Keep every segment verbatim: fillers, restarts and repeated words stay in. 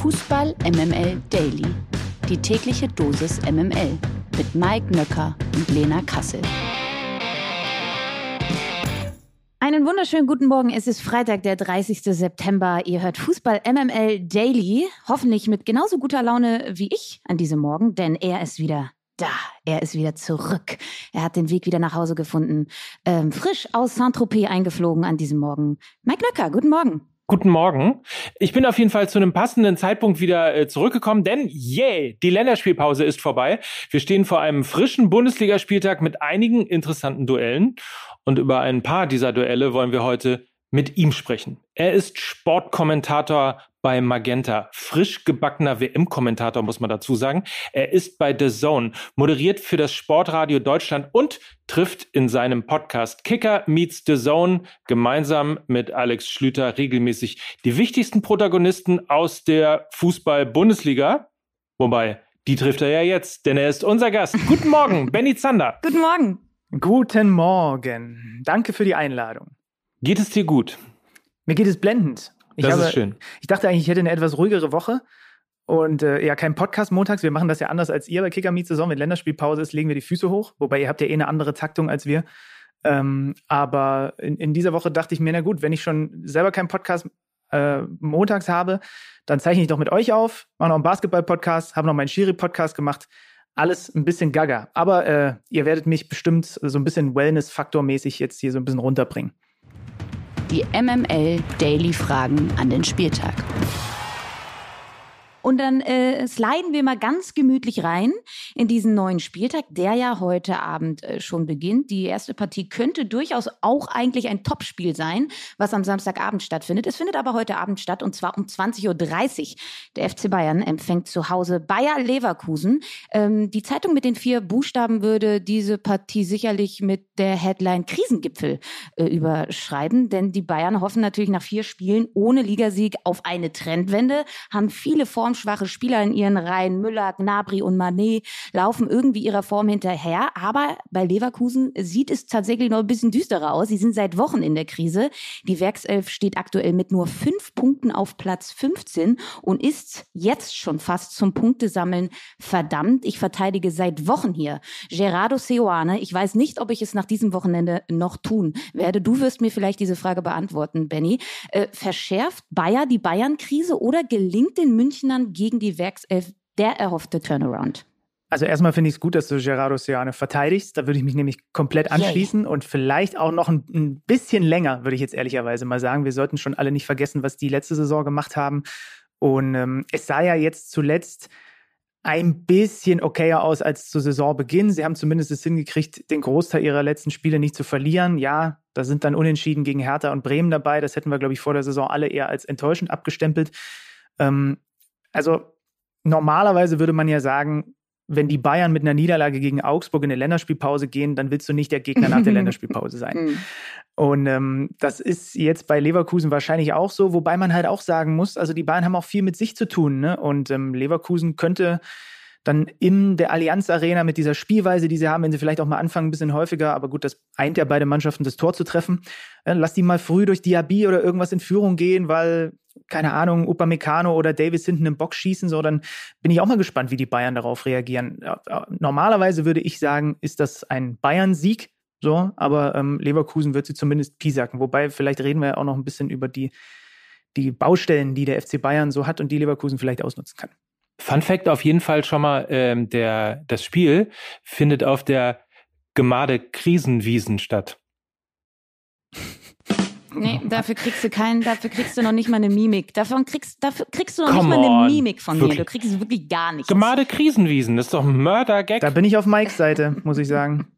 Fußball M M L Daily. Die tägliche Dosis M M L mit Mike Nöcker und Lena Kassel. Einen wunderschönen guten Morgen. Es ist Freitag, der dreißigster September. Ihr hört Fußball M M L Daily. Hoffentlich mit genauso guter Laune wie ich an diesem Morgen, denn er ist wieder da. Er ist wieder zurück. Er hat den Weg wieder nach Hause gefunden. Ähm, frisch aus Saint-Tropez eingeflogen an diesem Morgen. Mike Nöcker, guten Morgen. Guten Morgen. Ich bin auf jeden Fall zu einem passenden Zeitpunkt wieder äh, zurückgekommen, denn yeah, die Länderspielpause ist vorbei. Wir stehen vor einem frischen Bundesligaspieltag mit einigen interessanten Duellen. Und über ein paar dieser Duelle wollen wir heute mit ihm sprechen. Er ist Sportkommentator bei Magenta, frisch gebackener W M-Kommentator, muss man dazu sagen. Er ist bei The Zone, moderiert für das Sportradio Deutschland und trifft in seinem Podcast Kicker meets The Zone gemeinsam mit Alex Schlüter regelmäßig die wichtigsten Protagonisten aus der Fußball-Bundesliga. Wobei, die trifft er ja jetzt, denn er ist unser Gast. Guten Morgen, Benny Zander. Guten Morgen. Guten Morgen. Danke für die Einladung. Geht es dir gut? Mir geht es blendend. Ich das habe, ist schön. Ich dachte eigentlich, ich hätte eine etwas ruhigere Woche und äh, ja, kein Podcast montags. Wir machen das ja anders als ihr bei Kicker meets Saison. Wenn Länderspielpause ist, legen wir die Füße hoch. Wobei ihr habt ja eh eine andere Taktung als wir. Ähm, aber in, in dieser Woche dachte ich mir, na gut, wenn ich schon selber keinen Podcast äh, montags habe, dann zeichne ich doch mit euch auf, mache noch einen Basketball-Podcast, habe noch meinen Schiri-Podcast gemacht. Alles ein bisschen gaga. Aber äh, ihr werdet mich bestimmt so ein bisschen Wellness-Faktor-mäßig jetzt hier so ein bisschen runterbringen. Die M M L Daily Fragen an den Spieltag. Und dann äh, sliden wir mal ganz gemütlich rein in diesen neuen Spieltag, der ja heute Abend äh, schon beginnt. Die erste Partie könnte durchaus auch eigentlich ein Topspiel sein, was am Samstagabend stattfindet. Es findet aber heute Abend statt und zwar um zwanzig Uhr dreißig. Der F C Bayern empfängt zu Hause Bayer Leverkusen. Ähm, die Zeitung mit den vier Buchstaben würde diese Partie sicherlich mit der Headline Krisengipfel äh, überschreiben, denn die Bayern hoffen natürlich nach vier Spielen ohne Ligasieg auf eine Trendwende, haben viele Form schwache Spieler in ihren Reihen, Müller, Gnabry und Mané, laufen irgendwie ihrer Form hinterher. Aber bei Leverkusen sieht es tatsächlich noch ein bisschen düsterer aus. Sie sind seit Wochen in der Krise. Die Werkself steht aktuell mit nur fünf Punkten auf Platz fünfzehn und ist jetzt schon fast zum Punktesammeln verdammt. Ich verteidige seit Wochen hier Gerardo Seoane. Ich weiß nicht, ob ich es nach diesem Wochenende noch tun werde. Du wirst mir vielleicht diese Frage beantworten, Benny. Äh, verschärft Bayer die Bayern-Krise oder gelingt den Münchnern gegen die Werkself der erhoffte Turnaround? Also erstmal finde ich es gut, dass du Gerardo Seoane verteidigst. Da würde ich mich nämlich komplett anschließen yeah. und vielleicht auch noch ein, ein bisschen länger, würde ich jetzt ehrlicherweise mal sagen. Wir sollten schon alle nicht vergessen, was die letzte Saison gemacht haben. Und ähm, es sah ja jetzt zuletzt ein bisschen okayer aus als zu Saisonbeginn. Sie haben zumindest es hingekriegt, den Großteil ihrer letzten Spiele nicht zu verlieren. Ja, da sind dann Unentschieden gegen Hertha und Bremen dabei. Das hätten wir, glaube ich, vor der Saison alle eher als enttäuschend abgestempelt. Ähm, Also normalerweise würde man ja sagen, wenn die Bayern mit einer Niederlage gegen Augsburg in eine Länderspielpause gehen, dann willst du nicht der Gegner nach der Länderspielpause sein. Und ähm, das ist jetzt bei Leverkusen wahrscheinlich auch so, wobei man halt auch sagen muss, also die Bayern haben auch viel mit sich zu tun, ne? Und ähm, Leverkusen könnte dann in der Allianz Arena mit dieser Spielweise, die sie haben, wenn sie vielleicht auch mal anfangen, ein bisschen häufiger, aber gut, das eint ja beide Mannschaften, das Tor zu treffen. Äh, lass die mal früh durch Diaby oder irgendwas in Führung gehen, weil, keine Ahnung, Upamecano oder Davis hinten im Box schießen, so, dann bin ich auch mal gespannt, wie die Bayern darauf reagieren. Ja, normalerweise würde ich sagen, ist das ein Bayern-Sieg, so, aber ähm, Leverkusen wird sie zumindest piesacken. Wobei, vielleicht reden wir ja auch noch ein bisschen über die, die Baustellen, die der F C Bayern so hat und die Leverkusen vielleicht ausnutzen kann. Fun Fact auf jeden Fall schon mal, ähm, der, das Spiel findet auf der Gemade Krisenwiesen statt. Nee, dafür kriegst du keinen, dafür kriegst du noch nicht mal eine Mimik. Davon kriegst, dafür kriegst du noch Come nicht mal eine on. Mimik von Wirklich? mir. Du kriegst wirklich gar nichts. Gemade Krisenwiesen, das ist doch ein Mörder-Gag. Da bin ich auf Mikes Seite, muss ich sagen.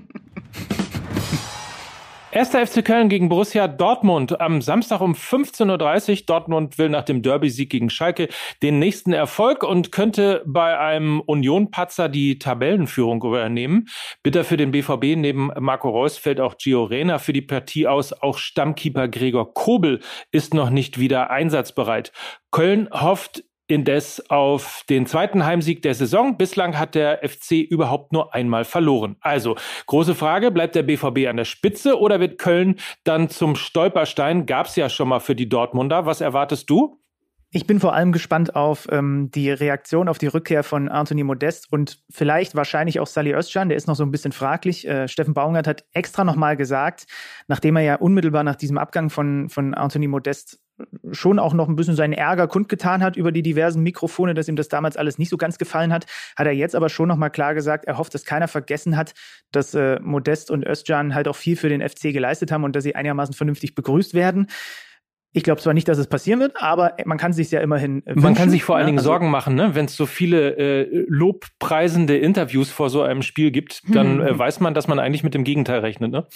Erster F C Köln gegen Borussia Dortmund am Samstag um fünfzehn Uhr dreißig. Dortmund will nach dem Derby-Sieg gegen Schalke den nächsten Erfolg und könnte bei einem Union-Patzer die Tabellenführung übernehmen. Bitter für den B V B, neben Marco Reus fällt auch Gio Reyna für die Partie aus. Auch Stammkeeper Gregor Kobel ist noch nicht wieder einsatzbereit. Köln hofft indes auf den zweiten Heimsieg der Saison. Bislang hat der F C überhaupt nur einmal verloren. Also, große Frage, bleibt der B V B an der Spitze oder wird Köln dann zum Stolperstein? Gab's ja schon mal für die Dortmunder. Was erwartest du? Ich bin vor allem gespannt auf ähm, die Reaktion auf die Rückkehr von Anthony Modeste und vielleicht wahrscheinlich auch Salih Özcan, der ist noch so ein bisschen fraglich. Äh, Steffen Baumgart hat extra nochmal gesagt, nachdem er ja unmittelbar nach diesem Abgang von, von Anthony Modeste schon auch noch ein bisschen seinen Ärger kundgetan hat über die diversen Mikrofone, dass ihm das damals alles nicht so ganz gefallen hat, hat er jetzt aber schon nochmal klar gesagt, er hofft, dass keiner vergessen hat, dass äh, Modeste und Özcan halt auch viel für den F C geleistet haben und dass sie einigermaßen vernünftig begrüßt werden. Ich glaube zwar nicht, dass es passieren wird, aber man kann sich ja immerhin wünschen. Man kann sich vor allen Dingen also, Sorgen machen, ne? Wenn es so viele äh, lobpreisende Interviews vor so einem Spiel gibt, dann äh, weiß man, dass man eigentlich mit dem Gegenteil rechnet, ne?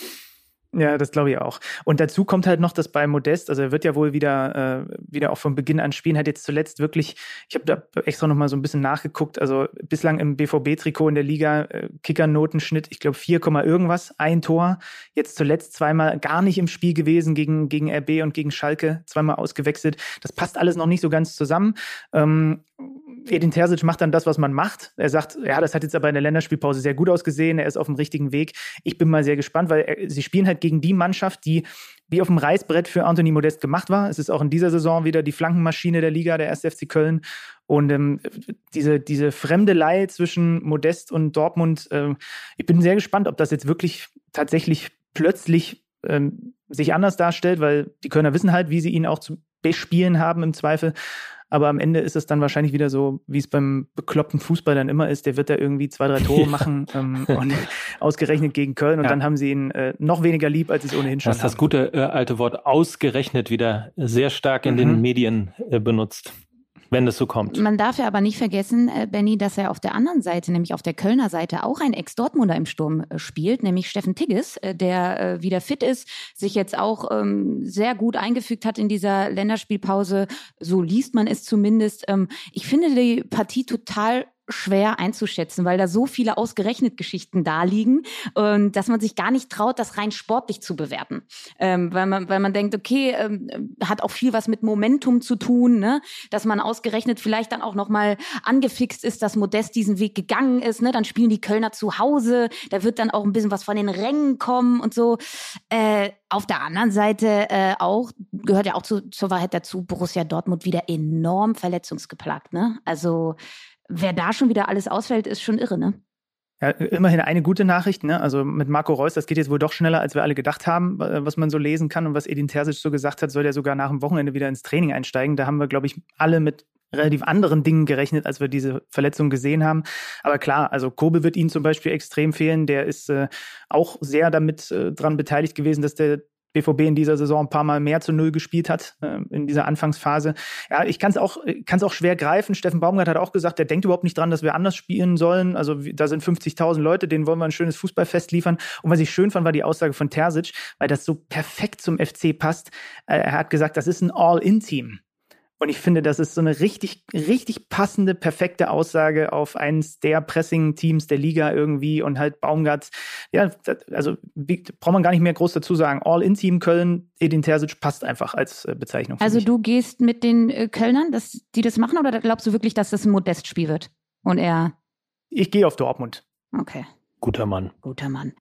Ja, das glaube ich auch. Und dazu kommt halt noch, dass bei Modeste, also er wird ja wohl wieder äh, wieder auch von Beginn an spielen, hat jetzt zuletzt wirklich, ich habe da extra noch mal so ein bisschen nachgeguckt, also bislang im B V B-Trikot in der Liga äh, Kicker-Notenschnitt, ich glaube vier, irgendwas, ein Tor. Jetzt zuletzt zweimal gar nicht im Spiel gewesen gegen gegen R B und gegen Schalke, zweimal ausgewechselt. Das passt alles noch nicht so ganz zusammen. Ähm, Edin Terzic macht dann das, was man macht. Er sagt, ja, das hat jetzt aber in der Länderspielpause sehr gut ausgesehen. Er ist auf dem richtigen Weg. Ich bin mal sehr gespannt, weil er, sie spielen halt gegen die Mannschaft, die wie auf dem Reißbrett für Anthony Modeste gemacht war. Es ist auch in dieser Saison wieder die Flankenmaschine der Liga, der erste F C Köln. Und ähm, diese, diese Fremdelei zwischen Modeste und Dortmund, äh, ich bin sehr gespannt, ob das jetzt wirklich tatsächlich plötzlich ähm, sich anders darstellt, weil die Kölner wissen halt, wie sie ihn auch zu bespielen haben im Zweifel. Aber am Ende ist es dann wahrscheinlich wieder so, wie es beim bekloppten Fußball dann immer ist. Der wird da irgendwie zwei, drei Tore machen ähm, und ausgerechnet gegen Köln. Und ja. Dann haben sie ihn äh, noch weniger lieb, als sie es ohnehin schon haben. Das ist das gute äh, alte Wort ausgerechnet wieder sehr stark in mhm. den Medien äh, benutzt. Wenn das so kommt. Man darf ja aber nicht vergessen, äh, Benni, dass er auf der anderen Seite, nämlich auf der Kölner Seite, auch ein Ex-Dortmunder im Sturm äh, spielt, nämlich Steffen Tigges, äh, der äh, wieder fit ist, sich jetzt auch ähm, sehr gut eingefügt hat in dieser Länderspielpause. So liest man es zumindest. Ähm, ich finde die Partie total schwer einzuschätzen, weil da so viele ausgerechnet Geschichten da liegen, ähm, dass man sich gar nicht traut, das rein sportlich zu bewerten. Ähm, weil man, weil man denkt, okay, ähm, hat auch viel was mit Momentum zu tun, ne? Dass man ausgerechnet vielleicht dann auch nochmal angefixt ist, dass Modeste diesen Weg gegangen ist, ne? Dann spielen die Kölner zu Hause, da wird dann auch ein bisschen was von den Rängen kommen und so. Äh, auf der anderen Seite äh, auch, gehört ja auch zu, zur Wahrheit dazu, Borussia Dortmund wieder enorm verletzungsgeplagt, ne? Also wer da schon wieder alles ausfällt, ist schon irre, ne? Ja, immerhin eine gute Nachricht, ne? Also mit Marco Reus, das geht jetzt wohl doch schneller, als wir alle gedacht haben, was man so lesen kann. Und was Edin Terzic so gesagt hat, soll ja sogar nach dem Wochenende wieder ins Training einsteigen. Da haben wir, glaube ich, alle mit relativ anderen Dingen gerechnet, als wir diese Verletzung gesehen haben. Aber klar, also Kobe wird ihnen zum Beispiel extrem fehlen. Der ist äh, auch sehr damit äh, dran beteiligt gewesen, dass der B V B in dieser Saison ein paar Mal mehr zu Null gespielt hat, äh, in dieser Anfangsphase. Ja, ich kann es auch, kann's auch schwer greifen. Steffen Baumgart hat auch gesagt, der denkt überhaupt nicht dran, dass wir anders spielen sollen. Also da sind fünfzigtausend Leute, denen wollen wir ein schönes Fußballfest liefern. Und was ich schön fand, war die Aussage von Terzic, weil das so perfekt zum F C passt. Äh, er hat gesagt, das ist ein All-In-Team. Und ich finde, das ist so eine richtig, richtig passende, perfekte Aussage auf eines der Pressing-Teams der Liga irgendwie und halt Baumgart. Ja, also wie, braucht man gar nicht mehr groß dazu sagen. All-In-Team Köln, Edin Terzic passt einfach als äh, Bezeichnung. Also du gehst mit den äh, Kölnern, dass die das machen, oder glaubst du wirklich, dass das ein Modest-Spiel wird? Und er... Ich gehe auf Dortmund. Okay. Guter Mann. Guter Mann.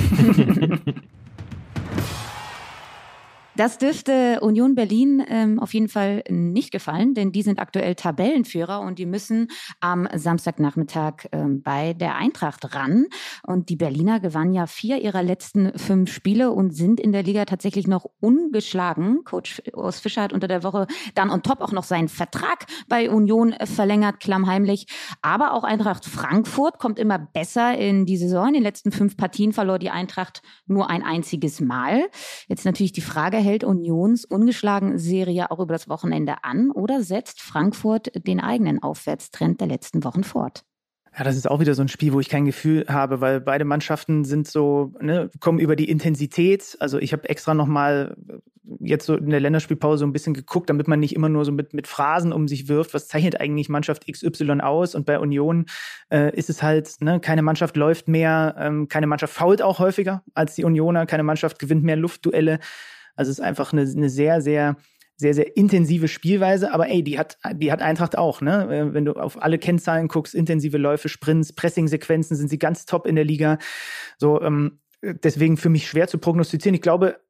Das dürfte Union Berlin ähm, auf jeden Fall nicht gefallen, denn die sind aktuell Tabellenführer und die müssen am Samstagnachmittag ähm, bei der Eintracht ran. Und die Berliner gewannen ja vier ihrer letzten fünf Spiele und sind in der Liga tatsächlich noch ungeschlagen. Coach Urs Fischer hat unter der Woche dann on top auch noch seinen Vertrag bei Union verlängert, klammheimlich. Aber auch Eintracht Frankfurt kommt immer besser in die Saison. In den letzten fünf Partien verlor die Eintracht nur ein einziges Mal. Jetzt natürlich die Frage, hält Unions ungeschlagen Serie auch über das Wochenende an oder setzt Frankfurt den eigenen Aufwärtstrend der letzten Wochen fort? Ja, das ist auch wieder so ein Spiel, wo ich kein Gefühl habe, weil beide Mannschaften sind so, ne, kommen über die Intensität. Also ich habe extra nochmal jetzt so in der Länderspielpause so ein bisschen geguckt, damit man nicht immer nur so mit, mit Phrasen um sich wirft. Was zeichnet eigentlich Mannschaft X Y aus? Und bei Union äh, ist es halt, ne, keine Mannschaft läuft mehr, ähm, keine Mannschaft fault auch häufiger als die Unioner, keine Mannschaft gewinnt mehr Luftduelle. Also es ist einfach eine, eine sehr, sehr, sehr, sehr intensive Spielweise. Aber ey, die hat, die hat Eintracht auch, ne? Wenn du auf alle Kennzahlen guckst, intensive Läufe, Sprints, Pressing-Sequenzen, sind sie ganz top in der Liga. So, ähm, deswegen für mich schwer zu prognostizieren. Ich glaube,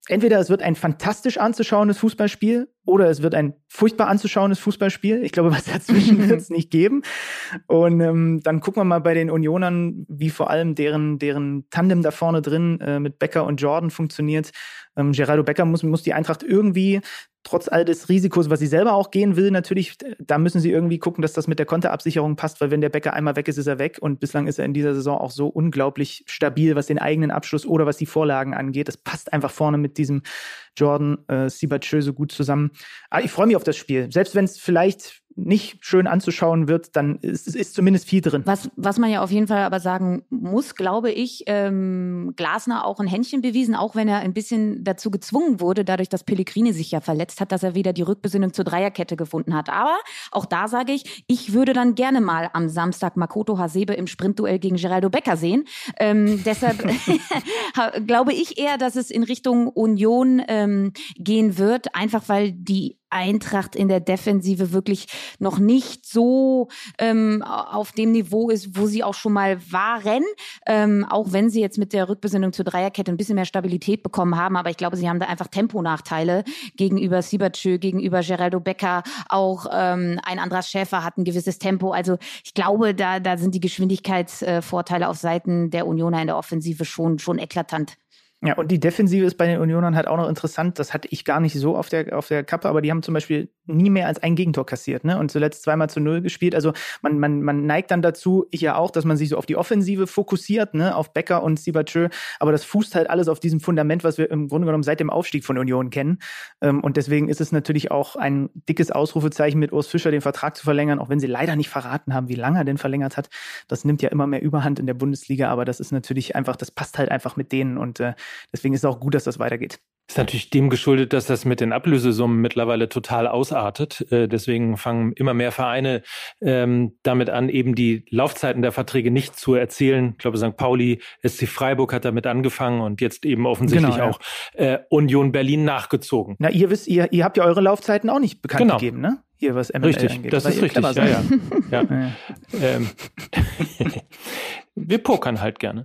Entweder es wird ein fantastisch anzuschauendes Fußballspiel oder es wird ein furchtbar anzuschauendes Fußballspiel. Ich glaube, was dazwischen wird es nicht geben. Und ähm, dann gucken wir mal bei den Unionern, wie vor allem deren, deren Tandem da vorne drin äh, mit Becker und Jordan funktioniert. Ähm, Geraldo Becker muss, muss die Eintracht irgendwie, trotz all des Risikos, was sie selber auch gehen will, natürlich, da müssen sie irgendwie gucken, dass das mit der Konterabsicherung passt, weil wenn der Becker einmal weg ist, ist er weg. Und bislang ist er in dieser Saison auch so unglaublich stabil, was den eigenen Abschluss oder was die Vorlagen angeht. Das passt einfach vorne mit diesem Jordan äh, Sibachö so gut zusammen. Aber ich freue mich auf das Spiel. Selbst wenn es vielleicht nicht schön anzuschauen wird, dann ist, ist zumindest viel drin. Was, was man ja auf jeden Fall aber sagen muss, glaube ich, ähm, Glasner auch ein Händchen bewiesen, auch wenn er ein bisschen dazu gezwungen wurde, dadurch, dass Pellegrini sich ja verletzt hat, dass er wieder die Rückbesinnung zur Dreierkette gefunden hat. Aber auch da sage ich, ich würde dann gerne mal am Samstag Makoto Hasebe im Sprintduell gegen Geraldo Becker sehen. Ähm, deshalb glaube ich eher, dass es in Richtung Union ähm, gehen wird, einfach weil die Eintracht in der Defensive wirklich noch nicht so ähm, auf dem Niveau ist, wo sie auch schon mal waren, ähm, auch wenn sie jetzt mit der Rückbesinnung zur Dreierkette ein bisschen mehr Stabilität bekommen haben, aber ich glaube, sie haben da einfach Temponachteile gegenüber Sibachö, gegenüber Geraldo Becker, auch ähm, ein Andras Schäfer hat ein gewisses Tempo, also ich glaube, da, da sind die Geschwindigkeitsvorteile auf Seiten der Unioner in der Offensive schon, schon eklatant. Ja, und die Defensive ist bei den Unionern halt auch noch interessant. Das hatte ich gar nicht so auf der, auf der Kappe, aber die haben zum Beispiel nie mehr als ein Gegentor kassiert, ne? Und zuletzt zweimal zu null gespielt. Also man, man, man neigt dann dazu, ich ja auch, dass man sich so auf die Offensive fokussiert, ne? Auf Becker und Sibachö. Aber das fußt halt alles auf diesem Fundament, was wir im Grunde genommen seit dem Aufstieg von Union kennen. Und deswegen ist es natürlich auch ein dickes Ausrufezeichen, mit Urs Fischer den Vertrag zu verlängern, auch wenn sie leider nicht verraten haben, wie lange er denn verlängert hat. Das nimmt ja immer mehr Überhand in der Bundesliga, aber das ist natürlich einfach, das passt halt einfach mit denen und äh, deswegen ist es auch gut, dass das weitergeht. Ist natürlich dem geschuldet, dass das mit den Ablösesummen mittlerweile total ausartet. Äh, deswegen fangen immer mehr Vereine ähm, damit an, eben die Laufzeiten der Verträge nicht zu erzählen. Ich glaube, Sankt Pauli, S C Freiburg hat damit angefangen und jetzt eben offensichtlich genau, ja. auch äh, Union Berlin nachgezogen. Na, ihr wisst, ihr, ihr habt ja eure Laufzeiten auch nicht bekannt genau. gegeben, ne? Hier, was M L A richtig, angeht. das ist richtig, ja, ja. ja. ja. ähm, wir pokern halt gerne.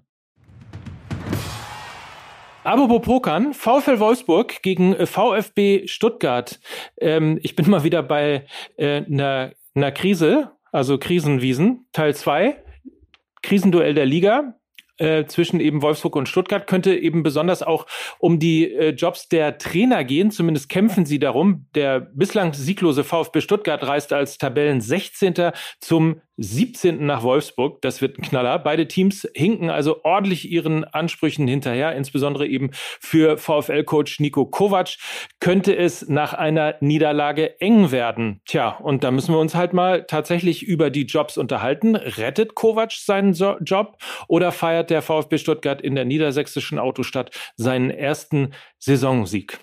Apropos Pokern, VfL Wolfsburg gegen VfB Stuttgart. Ähm, ich bin mal wieder bei äh, einer, einer Krise, also Krisenwiesen, Teil zwei, Krisenduell der Liga. Äh, zwischen eben Wolfsburg und Stuttgart könnte eben besonders auch um die äh, Jobs der Trainer gehen. Zumindest kämpfen sie darum. Der bislang sieglose VfB Stuttgart reist als Tabellen-sechzehnter zum siebzehnten nach Wolfsburg. Das wird ein Knaller. Beide Teams hinken also ordentlich ihren Ansprüchen hinterher. Insbesondere eben für VfL-Coach Niko Kovac könnte es nach einer Niederlage eng werden. Tja, und da müssen wir uns halt mal tatsächlich über die Jobs unterhalten. Rettet Kovac seinen so- Job oder feiert der VfB Stuttgart in der niedersächsischen Autostadt seinen ersten Saisonsieg?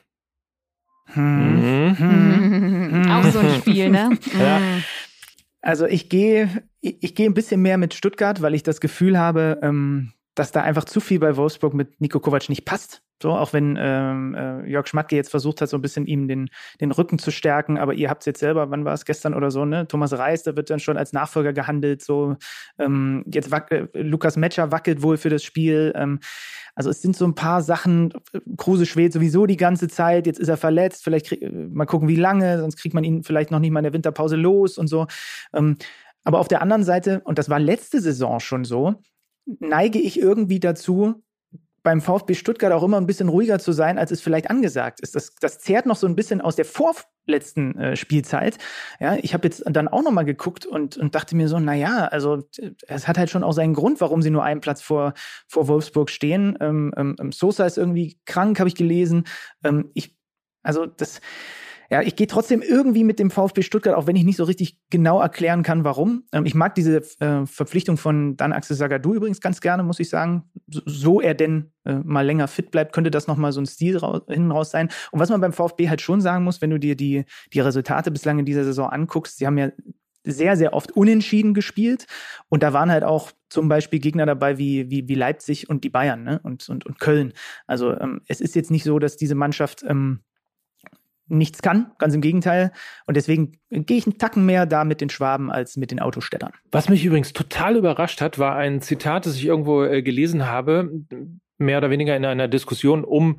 Hm. Mhm. Hm. Auch so ein Spiel, ne? Ja. Also ich gehe ich, ich gehe ein bisschen mehr mit Stuttgart, weil ich das Gefühl habe, ähm, dass da einfach zu viel bei Wolfsburg mit Niko Kovac nicht passt. So, auch wenn ähm, äh, Jörg Schmatke jetzt versucht hat, so ein bisschen ihm den, den Rücken zu stärken, aber ihr habt es jetzt selber, wann war es, gestern oder so, ne? Thomas Reis, da wird dann schon als Nachfolger gehandelt, so ähm, jetzt wac- äh, Lukas Metscher wackelt wohl für das Spiel. Ähm, also es sind so ein paar Sachen, Kruse schwelt sowieso die ganze Zeit, jetzt ist er verletzt, vielleicht krieg, mal gucken, wie lange, sonst kriegt man ihn vielleicht noch nicht mal in der Winterpause los und so. Ähm, aber auf der anderen Seite, und das war letzte Saison schon so, neige ich irgendwie dazu, beim VfB Stuttgart auch immer ein bisschen ruhiger zu sein, als es vielleicht angesagt ist. Das, das zehrt noch so ein bisschen aus der vorletzten äh, Spielzeit. Ja, ich habe jetzt dann auch noch mal geguckt und, und dachte mir so, na ja, also es hat halt schon auch seinen Grund, warum sie nur einen Platz vor, vor Wolfsburg stehen. Ähm, ähm, Sosa ist irgendwie krank, habe ich gelesen. Ähm, ich, also das... Ja, ich gehe trotzdem irgendwie mit dem VfB Stuttgart, auch wenn ich nicht so richtig genau erklären kann, warum. Ähm, ich mag diese äh, Verpflichtung von Dan Axel Sagadou übrigens ganz gerne, muss ich sagen. So, so er denn äh, mal länger fit bleibt, könnte das nochmal so ein Stil raus, hinten raus sein. Und was man beim VfB halt schon sagen muss, wenn du dir die, die Resultate bislang in dieser Saison anguckst, sie haben ja sehr, sehr oft unentschieden gespielt. Und da waren halt auch zum Beispiel Gegner dabei wie, wie, wie Leipzig und die Bayern, ne? und, und, und Köln. Also ähm, es ist jetzt nicht so, dass diese Mannschaft ähm, nichts kann, ganz im Gegenteil. Und deswegen gehe ich einen Tacken mehr da mit den Schwaben als mit den Autostädtern. Was mich übrigens total überrascht hat, war ein Zitat, das ich irgendwo äh, gelesen habe, mehr oder weniger in einer Diskussion um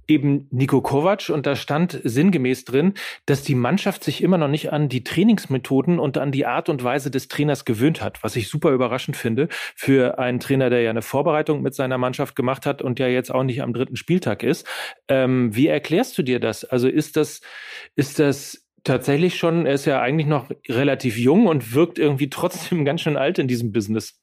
eben Niko Kovac und da stand sinngemäß drin, dass die Mannschaft sich immer noch nicht an die Trainingsmethoden und an die Art und Weise des Trainers gewöhnt hat, was ich super überraschend finde für einen Trainer, der ja eine Vorbereitung mit seiner Mannschaft gemacht hat und ja jetzt auch nicht am dritten Spieltag ist. Ähm, wie erklärst du dir das? Also ist das, ist das tatsächlich schon, er ist ja eigentlich noch relativ jung und wirkt irgendwie trotzdem ganz schön alt in diesem Business.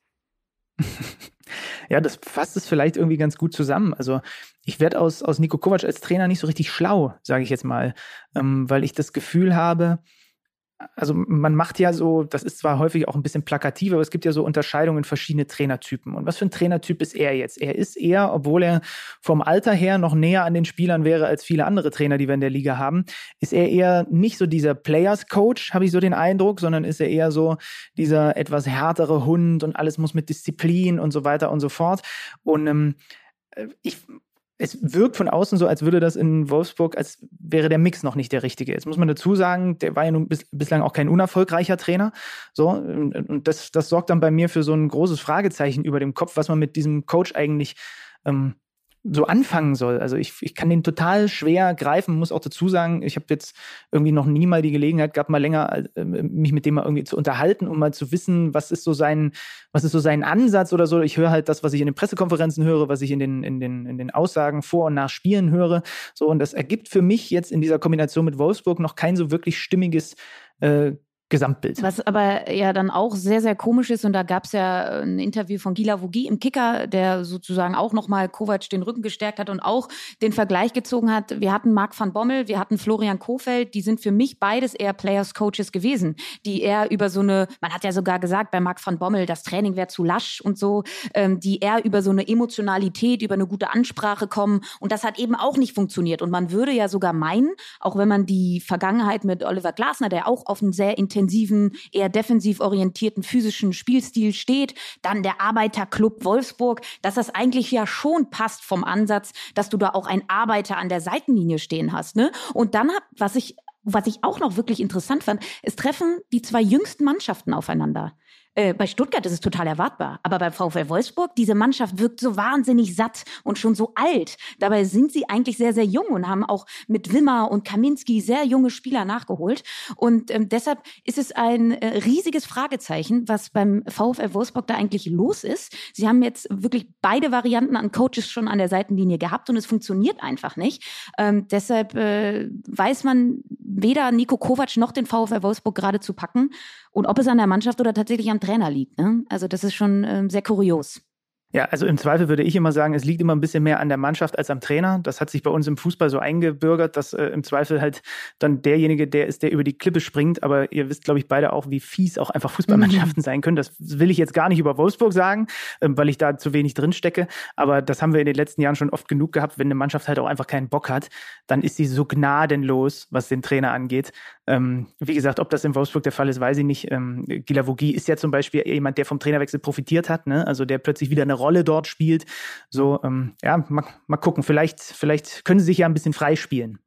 Ja, das fasst es vielleicht irgendwie ganz gut zusammen. Also ich werde aus, aus Niko Kovac als Trainer nicht so richtig schlau, sage ich jetzt mal, ähm, weil ich das Gefühl habe, also man macht ja so, das ist zwar häufig auch ein bisschen plakativ, aber es gibt ja so Unterscheidungen in verschiedene Trainertypen. Und was für ein Trainertyp ist er jetzt? Er ist eher, obwohl er vom Alter her noch näher an den Spielern wäre als viele andere Trainer, die wir in der Liga haben, ist er eher nicht so dieser Players-Coach, habe ich so den Eindruck, sondern ist er eher so dieser etwas härtere Hund und alles muss mit Disziplin und so weiter und so fort. Und ähm, ich Es wirkt von außen so, als würde das in Wolfsburg, als wäre der Mix noch nicht der richtige. Jetzt muss man dazu sagen, der war ja nun bis, bislang auch kein unerfolgreicher Trainer. So, und das, das sorgt dann bei mir für so ein großes Fragezeichen über dem Kopf, was man mit diesem Coach eigentlich ähm, so anfangen soll. Also ich, ich kann den total schwer greifen, muss auch dazu sagen, ich habe jetzt irgendwie noch nie mal die Gelegenheit gehabt, mal länger äh, mich mit dem mal irgendwie zu unterhalten, um mal zu wissen, was ist so sein, was ist so sein Ansatz oder so. Ich höre halt das, was ich in den Pressekonferenzen höre, was ich in den, in den, in den Aussagen vor und nach Spielen höre. So, und das ergibt für mich jetzt in dieser Kombination mit Wolfsburg noch kein so wirklich stimmiges äh, Gesamtbild. Was aber ja dann auch sehr, sehr komisch ist, und da gab es ja ein Interview von Guy Lavogui im Kicker, der sozusagen auch nochmal Kovac den Rücken gestärkt hat und auch den Vergleich gezogen hat. Wir hatten Marc van Bommel, wir hatten Florian Kohfeldt, die sind für mich beides eher Players-Coaches gewesen, die eher über so eine, man hat ja sogar gesagt bei Marc van Bommel, das Training wäre zu lasch und so, ähm, die eher über so eine Emotionalität, über eine gute Ansprache kommen, und das hat eben auch nicht funktioniert. Und man würde ja sogar meinen, auch wenn man die Vergangenheit mit Oliver Glasner, der auch auf einen sehr intensiven, eher defensiv orientierten physischen Spielstil steht, dann der Arbeiterclub Wolfsburg, dass das eigentlich ja schon passt vom Ansatz, dass du da auch einen Arbeiter an der Seitenlinie stehen hast, ne? Und dann hab, was ich, was ich auch noch wirklich interessant fand, es treffen die zwei jüngsten Mannschaften aufeinander. Äh, bei Stuttgart ist es total erwartbar. Aber beim VfL Wolfsburg, diese Mannschaft wirkt so wahnsinnig satt und schon so alt. Dabei sind sie eigentlich sehr, sehr jung und haben auch mit Wimmer und Kaminski sehr junge Spieler nachgeholt. Und ähm, deshalb ist es ein äh, riesiges Fragezeichen, was beim VfL Wolfsburg da eigentlich los ist. Sie haben jetzt wirklich beide Varianten an Coaches schon an der Seitenlinie gehabt und es funktioniert einfach nicht. Ähm, deshalb äh, weiß man weder Niko Kovac noch den VfL Wolfsburg gerade zu packen. Und ob es an der Mannschaft oder tatsächlich am Trainer liegt, ne? Also das ist schon ähm, sehr kurios. Ja, also im Zweifel würde ich immer sagen, es liegt immer ein bisschen mehr an der Mannschaft als am Trainer. Das hat sich bei uns im Fußball so eingebürgert, dass äh, im Zweifel halt dann derjenige, der ist, der über die Klippe springt. Aber ihr wisst, glaube ich, beide auch, wie fies auch einfach Fußballmannschaften mhm. sein können. Das will ich jetzt gar nicht über Wolfsburg sagen, ähm, weil ich da zu wenig drin stecke. Aber das haben wir in den letzten Jahren schon oft genug gehabt. Wenn eine Mannschaft halt auch einfach keinen Bock hat, dann ist sie so gnadenlos, was den Trainer angeht. Ähm, wie gesagt, ob das in Wolfsburg der Fall ist, weiß ich nicht. Ähm, Guy Lavogui ist ja zum Beispiel jemand, der vom Trainerwechsel profitiert hat, ne? Also der plötzlich wieder eine Rolle dort spielt. So, ähm, ja, mal, mal gucken. Vielleicht, vielleicht können sie sich ja ein bisschen freispielen.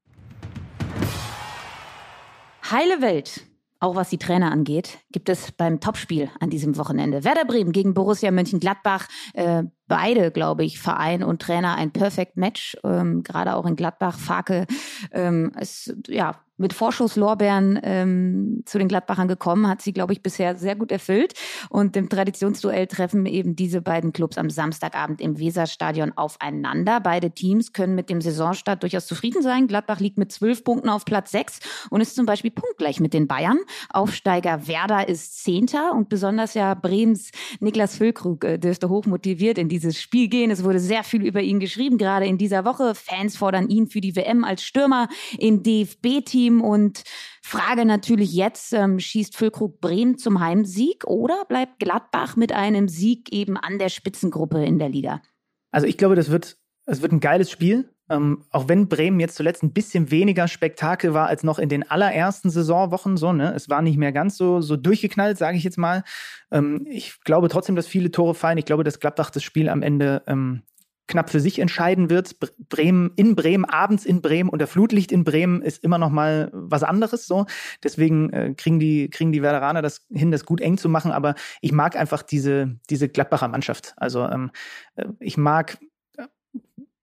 Heile Welt, auch was die Trainer angeht, gibt es beim Topspiel an diesem Wochenende. Werder Bremen gegen Borussia Mönchengladbach. Äh, beide, glaube ich, Verein und Trainer ein Perfect Match. Ähm, gerade auch in Gladbach. Farke ähm, ist, ja, mit Vorschusslorbeeren ähm, zu den Gladbachern gekommen, hat sie, glaube ich, bisher sehr gut erfüllt. Und im Traditionsduell treffen eben diese beiden Clubs am Samstagabend im Weserstadion aufeinander. Beide Teams können mit dem Saisonstart durchaus zufrieden sein. Gladbach liegt mit zwölf Punkten auf Platz sechs und ist zum Beispiel punktgleich mit den Bayern. Aufsteiger Werder ist Zehnter und besonders ja Bremens Niklas Füllkrug äh, dürfte hochmotiviert in dieses Spiel gehen. Es wurde sehr viel über ihn geschrieben, gerade in dieser Woche. Fans fordern ihn für die W M als Stürmer im D F B-Team. Und Frage natürlich jetzt, ähm, schießt Füllkrug Bremen zum Heimsieg oder bleibt Gladbach mit einem Sieg eben an der Spitzengruppe in der Liga? Also ich glaube, das wird, das wird ein geiles Spiel. Ähm, auch wenn Bremen jetzt zuletzt ein bisschen weniger Spektakel war als noch in den allerersten Saisonwochen. So, ne? Es war nicht mehr ganz so, so durchgeknallt, sage ich jetzt mal. Ähm, ich glaube trotzdem, dass viele Tore fallen. Ich glaube, dass Gladbach das Spiel am Ende ähm, knapp für sich entscheiden wird. Bremen in Bremen, abends in Bremen, unter Flutlicht in Bremen ist immer noch mal was anderes. So, deswegen äh, kriegen die kriegen die Werderaner das hin, das gut eng zu machen. Aber ich mag einfach diese diese Gladbacher Mannschaft. Also ähm, ich mag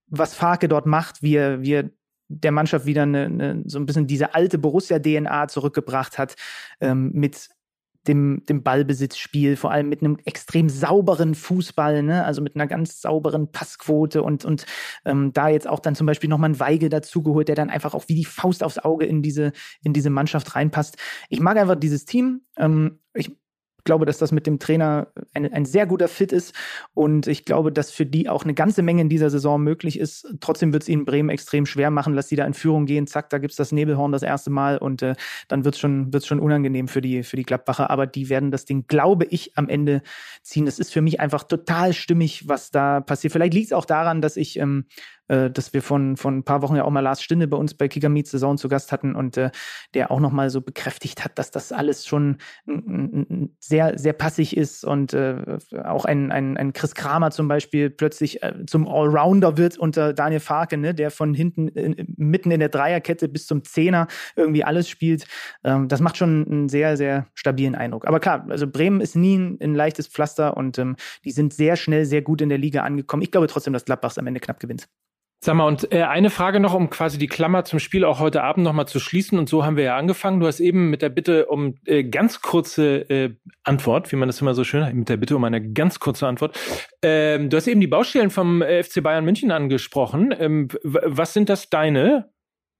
was Farke dort macht, wie er, wie er der Mannschaft wieder eine, eine, so ein bisschen diese alte Borussia-D N A zurückgebracht hat, ähm, mit dem, dem Ballbesitzspiel, vor allem mit einem extrem sauberen Fußball, ne? Also mit einer ganz sauberen Passquote und, und ähm, da jetzt auch dann zum Beispiel nochmal einen Weigel dazugeholt, der dann einfach auch wie die Faust aufs Auge in diese, in diese Mannschaft reinpasst. Ich mag einfach dieses Team. Ähm, ich glaube, dass das mit dem Trainer ein, ein sehr guter Fit ist und ich glaube, dass für die auch eine ganze Menge in dieser Saison möglich ist. Trotzdem wird es ihnen Bremen extrem schwer machen, lass die da in Führung gehen, zack, da gibt's das Nebelhorn das erste Mal und äh, dann wird's schon, wird's schon unangenehm für die, für die Gladbacher, aber die werden das Ding, glaube ich, am Ende ziehen. Das ist für mich einfach total stimmig, was da passiert. Vielleicht liegt es auch daran, dass ich ähm, dass wir von, von ein paar Wochen ja auch mal Lars Stinde bei uns bei Kicker Meets The Zone zu Gast hatten und äh, der auch nochmal so bekräftigt hat, dass das alles schon n- n- sehr, sehr passig ist und äh, auch ein, ein, ein Chris Kramer zum Beispiel plötzlich äh, zum Allrounder wird unter Daniel Farke, ne, der von hinten in, mitten in der Dreierkette bis zum Zehner irgendwie alles spielt. Ähm, das macht schon einen sehr, sehr stabilen Eindruck. Aber klar, also Bremen ist nie ein, ein leichtes Pflaster und ähm, die sind sehr schnell, sehr gut in der Liga angekommen. Ich glaube trotzdem, dass Gladbach am Ende knapp gewinnt. Sag mal, und äh, eine Frage noch, um quasi die Klammer zum Spiel auch heute Abend nochmal zu schließen. Und so haben wir ja angefangen. Du hast eben mit der Bitte um äh, ganz kurze äh, Antwort, wie man das immer so schön hat, mit der Bitte um eine ganz kurze Antwort. Ähm, du hast eben die Baustellen vom äh, F C Bayern München angesprochen. Ähm, w- was sind das deine?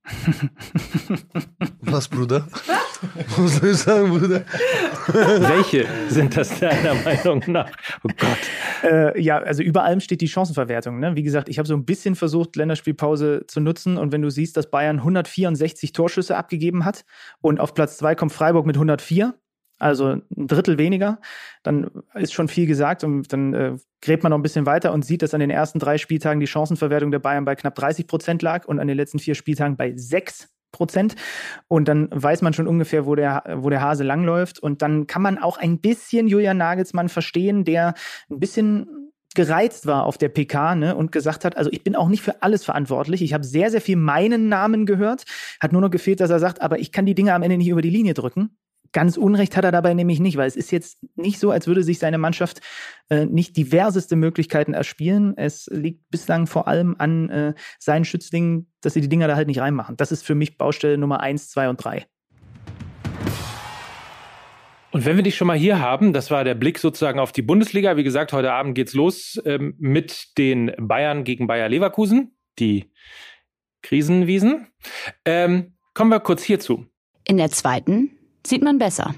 Was, Bruder? Was soll ich sagen, Bruder? Welche sind das deiner Meinung nach? Oh Gott. Äh, ja, also über allem steht die Chancenverwertung. Ne? Wie gesagt, ich habe so ein bisschen versucht, Länderspielpause zu nutzen. Und wenn du siehst, dass Bayern hundertvierundsechzig Torschüsse abgegeben hat und auf Platz zwei kommt Freiburg mit hundertvier, also ein Drittel weniger, dann ist schon viel gesagt und dann äh, gräbt man noch ein bisschen weiter und sieht, dass an den ersten drei Spieltagen die Chancenverwertung der Bayern bei knapp dreißig Prozent lag und an den letzten vier Spieltagen bei sechs Prozent. Und dann weiß man schon ungefähr, wo der, wo der Hase langläuft. Und dann kann man auch ein bisschen Julian Nagelsmann verstehen, der ein bisschen gereizt war auf der P K, ne, und gesagt hat, also ich bin auch nicht für alles verantwortlich. Ich habe sehr, sehr viel meinen Namen gehört. Hat nur noch gefehlt, dass er sagt, aber ich kann die Dinge am Ende nicht über die Linie drücken. Ganz Unrecht hat er dabei nämlich nicht, weil es ist jetzt nicht so, als würde sich seine Mannschaft äh, nicht diverseste Möglichkeiten erspielen. Es liegt bislang vor allem an äh, seinen Schützlingen, dass sie die Dinger da halt nicht reinmachen. Das ist für mich Baustelle Nummer eins, zwei und drei. Und wenn wir dich schon mal hier haben, das war der Blick sozusagen auf die Bundesliga. Wie gesagt, heute Abend geht's los ähm, mit den Bayern gegen Bayer Leverkusen, die Krisenwiesen. Ähm, kommen wir kurz hierzu. In der zweiten sieht man besser.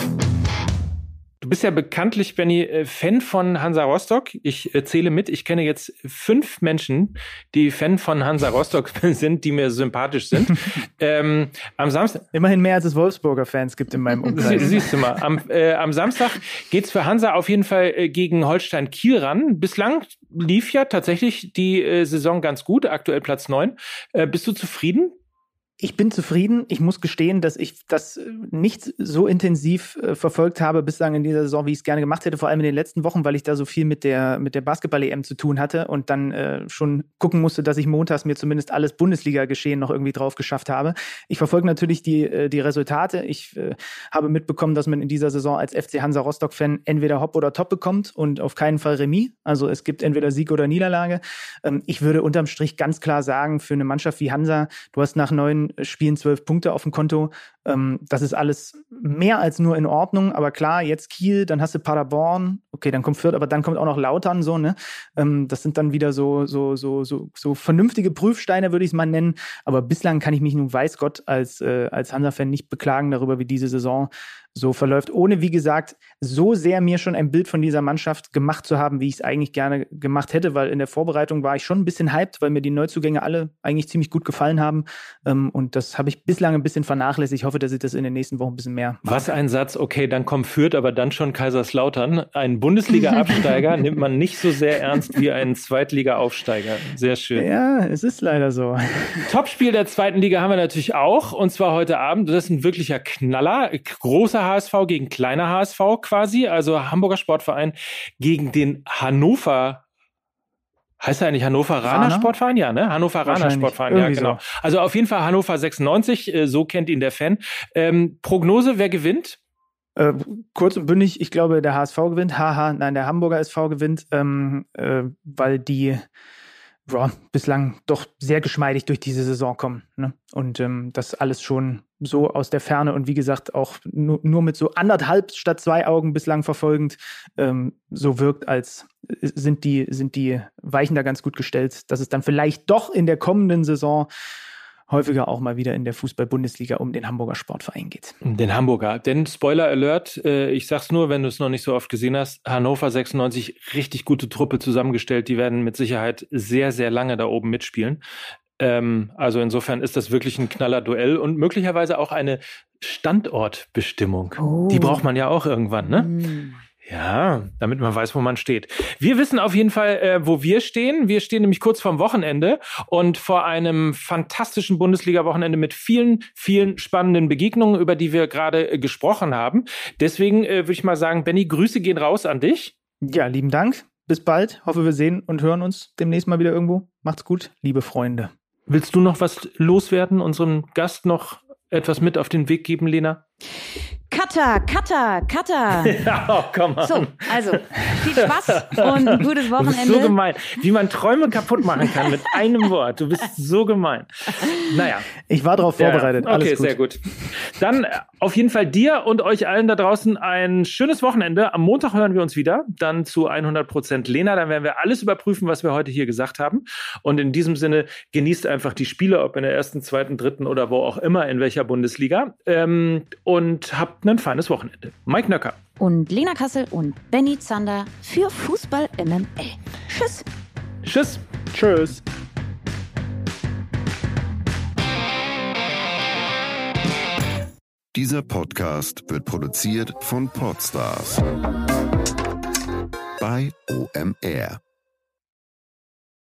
Du bist ja bekanntlich, Benny, Fan von Hansa Rostock. Ich äh, zähle mit. Ich kenne jetzt fünf Menschen, die Fan von Hansa Rostock sind, die mir sympathisch sind. ähm, am Samstag. Immerhin mehr als es Wolfsburger Fans gibt in meinem Umkreis. Sie, siehst du mal. Am, äh, am Samstag geht's für Hansa auf jeden Fall äh, gegen Holstein Kiel ran. Bislang lief ja tatsächlich die äh, Saison ganz gut. Aktuell Platz neun. Äh, bist du zufrieden? Ich bin zufrieden. Ich muss gestehen, dass ich das nicht so intensiv äh, verfolgt habe bislang in dieser Saison, wie ich es gerne gemacht hätte, vor allem in den letzten Wochen, weil ich da so viel mit der mit der Basketball-E M zu tun hatte und dann äh, schon gucken musste, dass ich montags mir zumindest alles Bundesliga-Geschehen noch irgendwie drauf geschafft habe. Ich verfolge natürlich die äh, die Resultate. Ich äh, habe mitbekommen, dass man in dieser Saison als F C Hansa Rostock-Fan entweder Hopp oder Top bekommt und auf keinen Fall Remis. Also es gibt entweder Sieg oder Niederlage. Ähm, ich würde unterm Strich ganz klar sagen, für eine Mannschaft wie Hansa, du hast nach neun Spielen zwölf Punkte auf dem Konto. Ähm, das ist alles mehr als nur in Ordnung. Aber klar, jetzt Kiel, dann hast du Paderborn, okay, dann kommt Fürth, aber dann kommt auch noch Lautern, so, ne? Ähm, das sind dann wieder so, so, so, so, so vernünftige Prüfsteine, würde ich es mal nennen. Aber bislang kann ich mich nun, weiß Gott, als, äh, als Hansa-Fan nicht beklagen darüber, wie diese Saison so verläuft, ohne, wie gesagt, so sehr mir schon ein Bild von dieser Mannschaft gemacht zu haben, wie ich es eigentlich gerne gemacht hätte, weil in der Vorbereitung war ich schon ein bisschen hyped, weil mir die Neuzugänge alle eigentlich ziemlich gut gefallen haben. Ähm, und das habe ich bislang ein bisschen vernachlässigt. Ich hoffe, dass ich das in den nächsten Wochen ein bisschen mehr mache. Was ein Satz, okay, dann kommt Fürth, aber dann schon Kaiserslautern. Ein Bundesliga-Absteiger nimmt man nicht so sehr ernst wie einen Zweitliga-Aufsteiger. Sehr schön. Ja, es ist leider so. Topspiel der zweiten Liga haben wir natürlich auch, und zwar heute Abend. Das ist ein wirklicher Knaller. Großer H S V gegen kleiner H S V quasi, also Hamburger Sportverein gegen den Hannover, heißt er eigentlich Hannoveraner Sportverein? Ja, ne? Hannoveraner Sportverein, ja, genau. So. Also auf jeden Fall Hannover sechsundneunzig, so kennt ihn der Fan. Ähm, Prognose, wer gewinnt? Äh, kurz und bündig, ich glaube, der H S V gewinnt. Haha, nein, der Hamburger S V gewinnt, ähm, äh, weil die ja, bislang doch sehr geschmeidig durch diese Saison kommen. Ne? Und ähm, das alles schon so aus der Ferne und wie gesagt auch nur, nur mit so anderthalb statt zwei Augen bislang verfolgend ähm, so wirkt, als sind die, sind die Weichen da ganz gut gestellt, dass es dann vielleicht doch in der kommenden Saison häufiger auch mal wieder in der Fußball-Bundesliga um den Hamburger Sportverein geht. Den Hamburger. Denn Spoiler Alert, äh, ich sag's nur, wenn du es noch nicht so oft gesehen hast, Hannover sechsundneunzig, richtig gute Truppe zusammengestellt. Die werden mit Sicherheit sehr, sehr lange da oben mitspielen. Ähm, also insofern ist das wirklich ein Knaller-Duell und möglicherweise auch eine Standortbestimmung. Oh. Die braucht man ja auch irgendwann, ne? Mm. Ja, damit man weiß, wo man steht. Wir wissen auf jeden Fall, äh, wo wir stehen. Wir stehen nämlich kurz vorm Wochenende und vor einem fantastischen Bundesliga-Wochenende mit vielen, vielen spannenden Begegnungen, über die wir gerade äh, gesprochen haben. Deswegen äh, würde ich mal sagen, Benni, Grüße gehen raus an dich. Ja, lieben Dank. Bis bald. Hoffe, wir sehen und hören uns demnächst mal wieder irgendwo. Macht's gut, liebe Freunde. Willst du noch was loswerden, unserem Gast noch etwas mit auf den Weg geben, Lena? Cutter, Cutter, Cutter. Ja, oh, komm mal. So, also viel Spaß und ein gutes Wochenende. Du bist so gemein, wie man Träume kaputt machen kann mit einem Wort. Du bist so gemein. Naja. Ich war darauf vorbereitet. Ja, okay, alles gut. Sehr gut. Dann auf jeden Fall dir und euch allen da draußen ein schönes Wochenende. Am Montag hören wir uns wieder. Dann zu hundert Prozent Lena. Dann werden wir alles überprüfen, was wir heute hier gesagt haben. Und in diesem Sinne genießt einfach die Spiele, ob in der ersten, zweiten, dritten oder wo auch immer, in welcher Bundesliga. Ähm, und habt ein feines Wochenende. Mike Nöcker. Und Lena Kassel und Benni Zander für Fußball M M L. Tschüss. Tschüss. Tschüss. Dieser Podcast wird produziert von Podstars bei O M R.